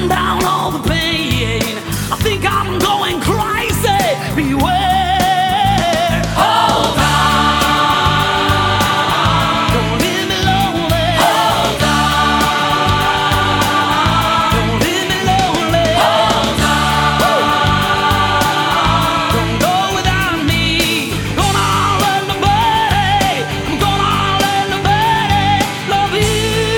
calm down all the pain. I think I'm going crazy. Beware. Hold on. Don't leave me lonely. Hold on. Don't leave me lonely. Hold on. Don't go without me. Gonna let nobody. I'm gonna let nobody love you.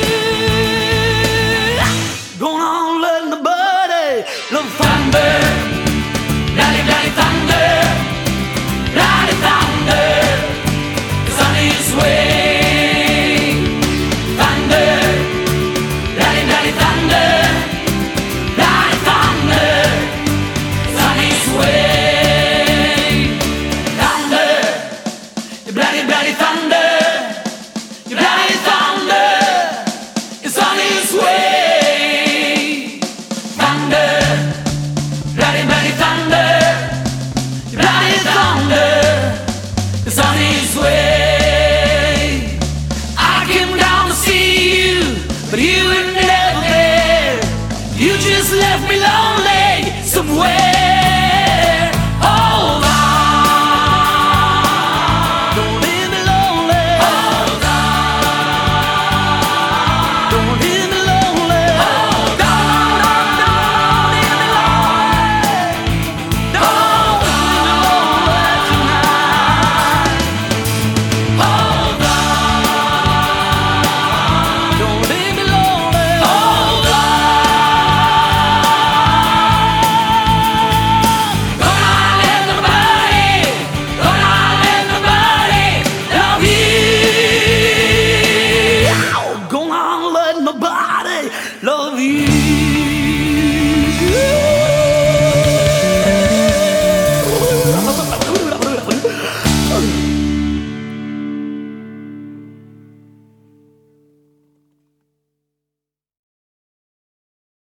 Gonna let nobody love thunder. Daddy, daddy, thunder. Daddy, thunder. The sun is way. Thunder. Daddy, daddy, thunder. Daddy, thunder. The sun is way. Thunder. You bloody, bloody thunder. You bloody thunder. The sun is way. Thunder. Bloody, bloody thunder. You bloody thunder. The sun is way. I came down to see you, but you were never there. You just left me lonely somewhere.